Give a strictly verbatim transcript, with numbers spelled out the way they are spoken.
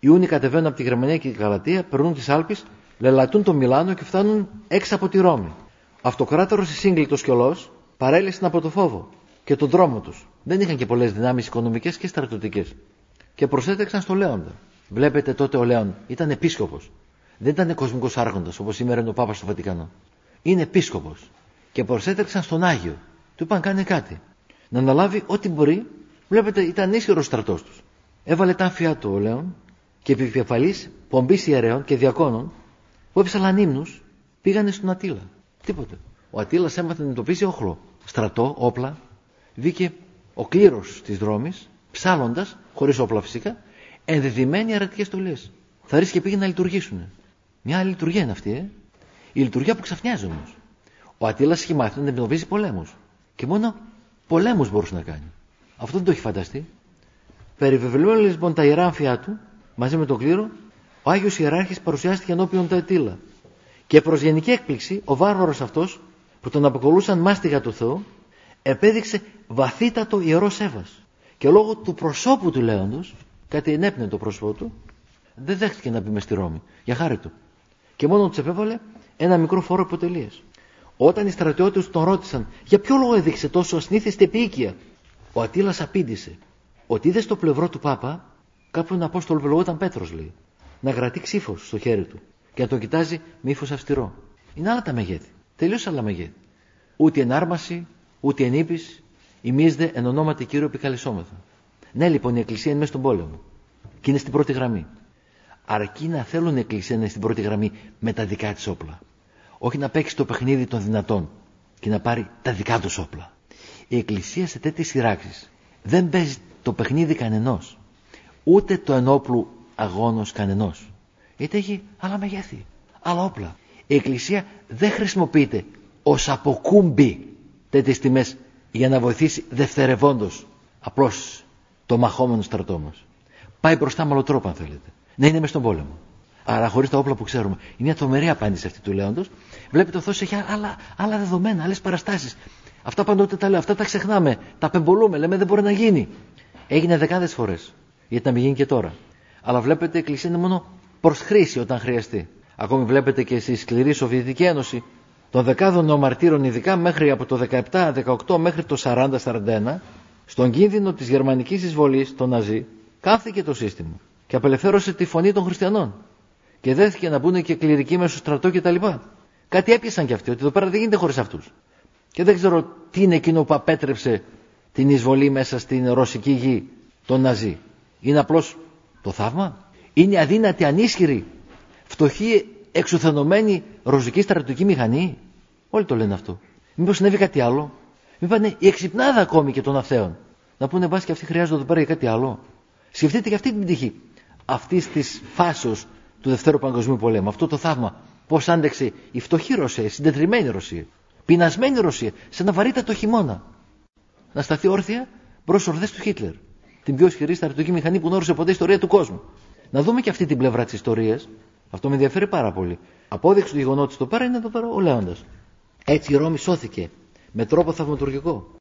Οι Ούνοι κατεβαίνουν από τη Γερμανία και τη Γαλατεία, περνούν τις Άλπεις, λελατούν το Μιλάνο και φτάνουν έξω από τη Ρώμη. Ο αυτοκράτορος Σύγκλιτος κιόλας παρέλυσαν από το φόβο και τον δρόμο τους. Δεν είχαν και πολλές δυνάμεις οικονομικές και στρατιωτικές. Και προσέτρεξαν στο Λέοντα. Βλέπετε, τότε ο Λέων ήταν επίσκοπος. Δεν ήταν κοσμικός άρχοντας όπως σήμερα είναι ο Πάπας στο Βατικανό. Είναι επίσκοπος. Και προσέτρεξαν στον Άγιο. Του είπαν κάνει κάτι. Να αναλάβει ό,τι μπορεί. Βλέπετε, ήταν ίσχυρος στρατός τους. Έβαλε τα άμφια του ο Λέων και επικεφαλής πομπής ιερέων και διακόνων που έψαλαν ύμνους πήγανε στον Ατήλα. Τίποτε. Ο Ατήλας έμαθε να εντοπίσει όχλο. Στρατό, όπλα. Βγήκε ο κλήρος της δρόμης, ψάλλοντας, χωρίς όπλα φυσικά, ενδεδειμένοι αρατικές στολές. Θα ρίσκε πήγε να λειτουργήσουν. Μια άλλη λειτουργία είναι αυτή, ε. Η λειτουργία που ξαφνιάζει όμως. Ο Ατήλας είχε μάθει να αντιμετωπίζει πολέμους. Και μόνο πολέμους μπορούσε να κάνει. Αυτό δεν το έχει φανταστεί. Περιβεβλημένοι λοιπόν τα ιερά άμφια του, μαζί με τον κλήρο, ο Άγιος Ιεράρχης παρουσιάστηκε ενώπιον του Ατήλα. Και προς γενική έκπληξη, ο βάρβαρος αυτός, που τον αποκολούσαν μάστιγα του Θεού, επέδειξε βαθύτατο ιερό σέβας. Και λόγω του προσώπου του Λέοντος, κάτι ενέπνεε το πρόσωπό του, δεν δέχτηκε να μπει μες στη Ρώμη, για χάρη του. Και μόνο του επέβαλε ένα μικρό φόρο υποτελείας. Όταν οι στρατιώτες τον ρώτησαν για ποιο λόγο έδειξε τόσο ασυνήθιστη επίοικια, ο Ατήλας απήντησε ότι είδε στο πλευρό του Πάπα κάποιον Απόστολο που λεγόταν Πέτρος, λέει, να κρατεί ξύφος στο χέρι του και να τον κοιτάζει με ύφος αυστηρό. Είναι άλλα τα μεγέθη, τελείως άλλα μεγέθη. Ούτε ενάρμαση, ούτε ενήπης, ημίζδε εν ονόματι Κύριου επικαλεσόμεθα. Ναι, λοιπόν, η Εκκλησία είναι μέσα στον πόλεμο και είναι στην πρώτη γραμμή. Αρκεί να θέλουν η Εκκλησία να είναι στην πρώτη γραμμή με τα δικά της όπλα. Όχι να παίξει το παιχνίδι των δυνατών και να πάρει τα δικά τους όπλα. Η Εκκλησία σε τέτοιες σειράξεις δεν παίζει το παιχνίδι κανενός, ούτε το ενόπλου αγώνος κανενός. Γιατί έχει άλλα μεγέθη, άλλα όπλα. Η Εκκλησία δεν χρησιμοποιείται ως αποκούμπι τέτοιες τιμές για να βοηθήσει δευτερευόντως απλώς το μαχόμενο στρατό μας. Πάει μπροστά με άλλο τρόπο, αν θέλετε. Να είναι μες στον πόλεμο. Άρα, χωρίς τα όπλα που ξέρουμε. Είναι μια τρομερή απάντηση αυτή του Λέοντος. Βλέπετε, ο Θεός έχει άλλα, άλλα δεδομένα, άλλες παραστάσεις. Αυτά πάντοτε τα λέω, αυτά τα ξεχνάμε, τα απεμπολούμε, λέμε δεν μπορεί να γίνει. Έγινε δεκάδες φορές. Γιατί να μην γίνει και τώρα. Αλλά βλέπετε, η Εκκλησία είναι μόνο προς χρήση όταν χρειαστεί. Ακόμη βλέπετε και στη σκληρή Σοβιετική Ένωση των δεκάδων νεομαρτύρων, ειδικά μέχρι από το δεκαεπτά δεκαοκτώ μέχρι το σαράντα σαράντα ένα, στον κίνδυνο της γερμανικής εισβολής των Ναζί, κάθηκε το σύστημα και απελευθέρωσε τη φωνή των χριστιανών. Και δέθηκε να μπουν και κληρικοί μέσα στο στρατό κτλ. Κάτι έπιασαν κι αυτοί, ότι εδώ πέρα δεν γίνεται χωρίς αυτούς. Και δεν ξέρω τι είναι εκείνο που απέτρεψε την εισβολή μέσα στην ρωσική γη των Ναζί. Είναι απλώς το θαύμα. Είναι αδύνατη, ανίσχυρη, φτωχή, εξουθενωμένη ρωσική στρατιωτική μηχανή. Όλοι το λένε αυτό. Μήπως συνέβη κάτι άλλο. Μήπως είναι η εξυπνάδα ακόμη και των Αθέων. Να πούνε μπας και αυτοί χρειάζονται εδώ πέρα για κάτι άλλο. Σκεφτείτε και αυτή την πτυχή αυτής της φάσεως του Δευτέρου Παγκοσμίου Πολέμου. Αυτό το θαύμα. Πώς άντεξε η φτωχή Ρωσία, η συντετριμμένη Ρωσία, πεινασμένη Ρωσία, σε ένα βαρύτατο χειμώνα, να σταθεί όρθια μπρος ορδές του Χίτλερ. Την πιο ισχυρή στρατιωτική μηχανή που γνώρισε ποτέ η ιστορία του κόσμου. Να δούμε και αυτή την πλευρά της ιστορίας. Αυτό με ενδιαφέρει πάρα πολύ. Απόδειξη του γεγονότος το πέρα είναι εδώ πέρα ο Λέοντας. Έτσι η Ρώμη σώθηκε με τρόπο θαυματουργικό.